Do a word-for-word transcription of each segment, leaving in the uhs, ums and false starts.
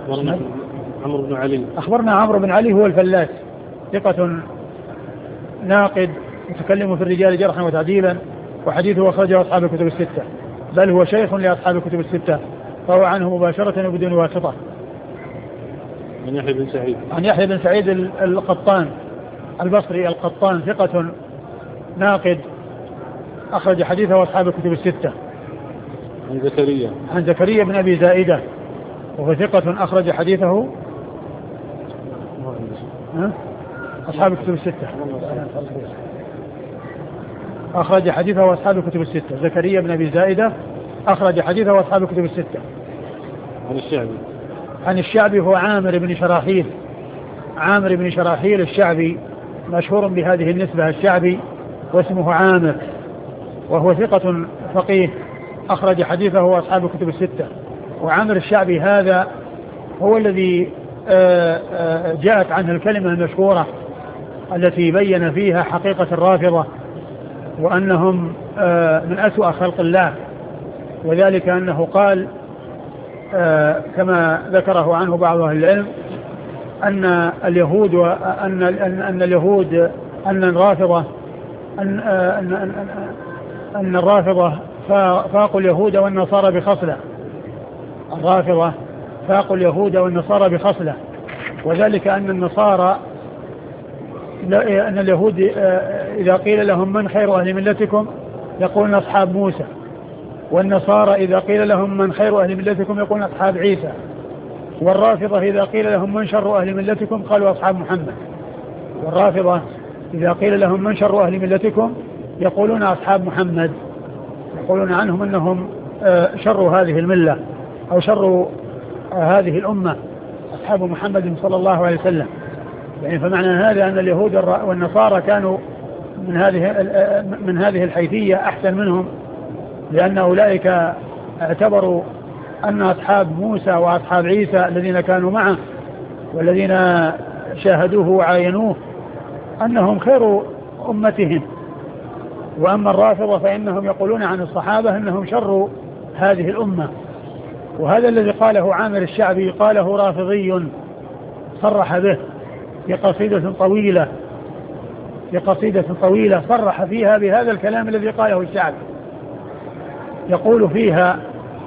أخبرنا عمرو بن علي أخبرنا عمرو بن علي هو الفلاس ثقة ناقد متكلم في الرجال جرحا وتعديلا، وحديثه أخرجه أصحاب الكتب الستة، بل هو شيخ لأصحاب الكتب الستة، فهو عنه مباشرة وبدون واسطة. عن يحيى بن سعيد عن يحيى بن سعيد القطان البصري القطان ثقة ناقد أخرج حديثه أصحاب الكتب الستة. عن زكريا عن زكريا بن أبي زائدة وهو ثقة أخرج حديثه أصحاب الكتب الستة. أخرج حديثه أصحاب الكتب الستة. زكريا بن أبي زائدة أخرج حديثه أصحاب الكتب الستة. عن الشعبي عن الشعبي هو عامر بن شراحيل عامر بن شراحيل الشعبي، مشهور بهذه النسبة الشعبي، واسمه عامر، وهو ثقة فقيه أخرج حديثه أصحاب الكتب الستة. وعامر الشعبي هذا هو الذي جاءت عنه الكلمة المشهورة التي بين فيها حقيقة الرافضة وأنهم من أسوأ خلق الله، وذلك أنه قال كما ذكره عنه بعض أهل العلم أن اليهود وأن أن اليهود أن الرافضة أن أن أن الرافضة فاقوا اليهود والنصارى بخصلة الرافضة فاقوا اليهود والنصارى بخصلة وذلك أن النصارى أن اليهود إذا قيل لهم من خير أهل ملتكم يقولون أصحاب موسى، والنصارى إذا قيل لهم من خير أهل ملتكم يقولون أصحاب عيسى، والرافضة إذا قيل لهم من شر أهل ملتكم قالوا أصحاب محمد. والرافضة إذا قيل لهم من شر أهل ملتكم يقولون أصحاب محمد، يقولون عنهم أنهم شر هذه الملة أو شر هذه الأمة أصحاب محمد صلى الله عليه وسلم. يعني فمعنى هذا أن اليهود والنصارى كانوا من هذه من هذه الحيثية أحسن منهم، لأن أولئك اعتبروا أن أصحاب موسى وأصحاب عيسى الذين كانوا معه والذين شاهدوه وعاينوه أنهم خير أمتهم. وأما الرافضة فإنهم يقولون عن الصحابة أنهم شر هذه الأمة. وهذا الذي قاله عامر الشعبي قاله رافضي صرح به في قصيدة طويلة في قصيدة طويلة صرح فيها بهذا الكلام الذي قاله الشعبي، يقول فيها: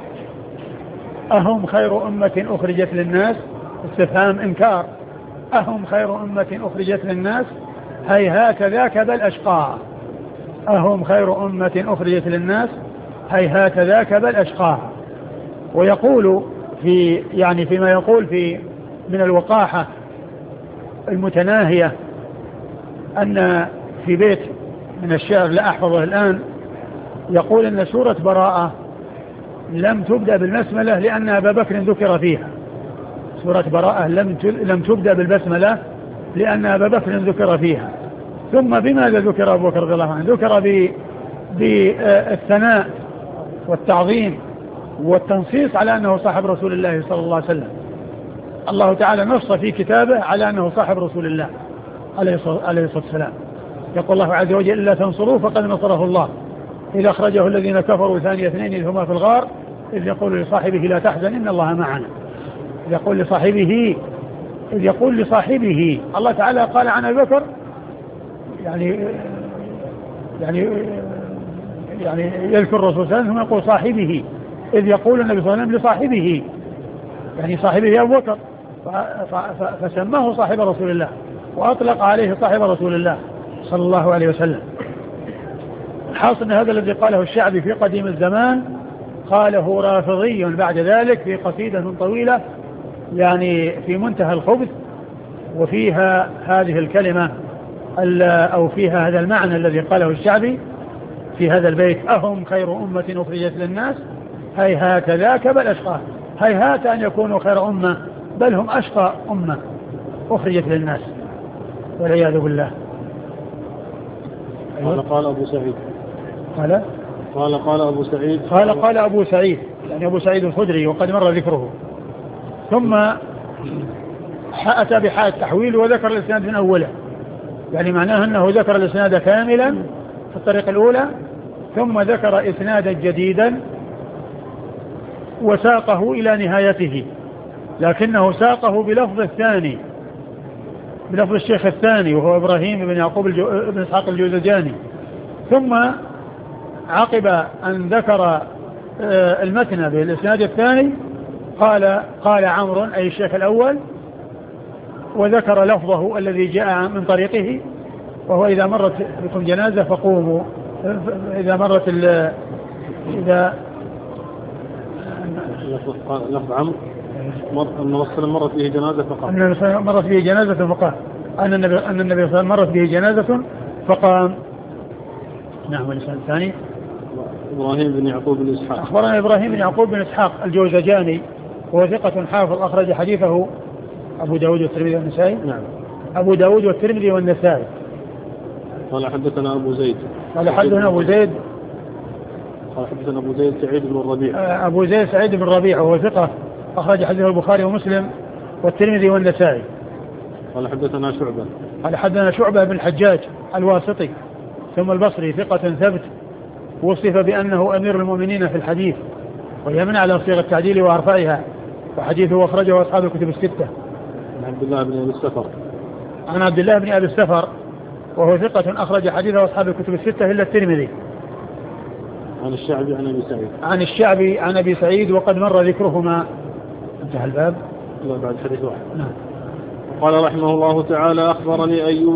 أهم خير أمة أخرجت للناس؟ استفهام إنكار. أهم خير أمة أخرجت للناس؟ هيهات ذاك بل أشقاها. أهم خير أمة أخرجت للناس؟ هيهات ذاك بل أشقاها. ويقول في يعني فيما يقول في من الوقاحة المتناهية أن في بيت من الشعر لا أحفظه الآن يقول أن سورة براءة لم تبدأ بالبسملة لأن أبا بكر ذكر فيها. سورة براءة لم لم تبدأ بالبسملة لأن أبا بكر ذكر فيها. ثم بماذا ذكر أبو بكر رضي الله عنه؟ ذكر بالثناء والتعظيم والتنصيص على أنه صاحب رسول الله صلى الله عليه وسلم. الله تعالى نص في كتابه على أنه صاحب رسول الله عليه الصلاة والسلام. يقول الله عز وجل: إلا تنصروه فقد نصره الله إذ أخرجه الذين كفروا ثاني اثنين إذ هما في الغار إذ يقول لصاحبه لا تحزن إن الله معنا. إذ يقول لصاحبه إذ يقول لصاحبه الله تعالى قال عن أبي بكر يعني يعني يعني يذكر الرسول صلى الله عليه وسلم ثم يقول صاحبه، إذ يقول النبي صلى الله عليه وسلم لصاحبه يعني صاحبه أبو بكر، فسماه صاحب رسول الله وأطلق عليه صاحب رسول الله صلى الله عليه وسلم. الحاصل أن هذا الذي قاله الشعبي في قديم الزمان قاله رافضي بعد ذلك في قصيدة طويلة يعني في منتهى الخبث، وفيها هذه الكلمة أو فيها هذا المعنى الذي قاله الشعبي في هذا البيت: أهم خير أمة أخرجت للناس هيهات ذاك بل أشقى. هيهات أن يكونوا خير أمة بل هم أشقى أمة أخرجت للناس والعياذ بالله. قال قال أبو سعيد قال قال قال أبو سعيد قال قال أبو سعيد يعني أبو سعيد الخدري وقد مر ذكره، ثم أتى بحال التحويل وذكر الإسناد من أوله، يعني معناه أنه ذكر الإسناد كاملا في الطريقة الأولى ثم ذكر إسنادا جديدا وساقه إلى نهايته لكنه ساقه بلفظ الثاني، بلفظ الشيخ الثاني وهو إبراهيم بن يعقوب الجو... بن إسحاق الجوزجاني. ثم عقب أن ذكر المتن بالإسناد الثاني قال قال عمرو أي الشيخ الأول، وذكر لفظه الذي جاء من طريقه، وهو إذا مرت بكم جنازة فقوموا، إذا مرت ال... إذا لفظ عمرو أن الرسول مرت به جنازة فقام، أن مرت به جنازة فقام، أن النبي أن النبي صلى الله عليه وسلم مرت به جنازة فقام. نعم. والإسناد الثاني إبراهيم بن يعقوب بن إسحاق. أخبرنا إبراهيم بن يعقوب بن إسحاق الجوزجاني وهو ثقة حافظ أخرج حديثه أبو داود والترمذي والنسائي. نعم. أبو داود والترمذي والنسائي. قال حدثنا أبو زيد. قال حدثنا أبو زيد. قال حدثنا أبو زيد سعيد بن الربيع. أبو زيد سعيد بن الربيع وهو ثقة أخرج حديثه البخاري ومسلم والترمذي والنسائي. قال حدثنا شعبة. قال حدثنا شعبة بن الحجاج الواسطي ثم البصري ثقة ثبت، وصف بأنه أمير المؤمنين في الحديث ويمن على صيغ التعديل وأرفعها، وحديثه أخرجه أصحاب الكتب الستة. عن عبد الله بن أبي السفر. عن عبد الله بن أبي السفر وهو ثقة أخرج حديثه أصحاب الكتب الستة إلا الترمذي. عن الشعبي عن أبي سعيد. عن الشعبي عن أبي سعيد وقد مر ذكرهما. انتهى الباب. لا بعد حديث واحد. نعم. قال رحمه الله تعالى: أخبرني أيوب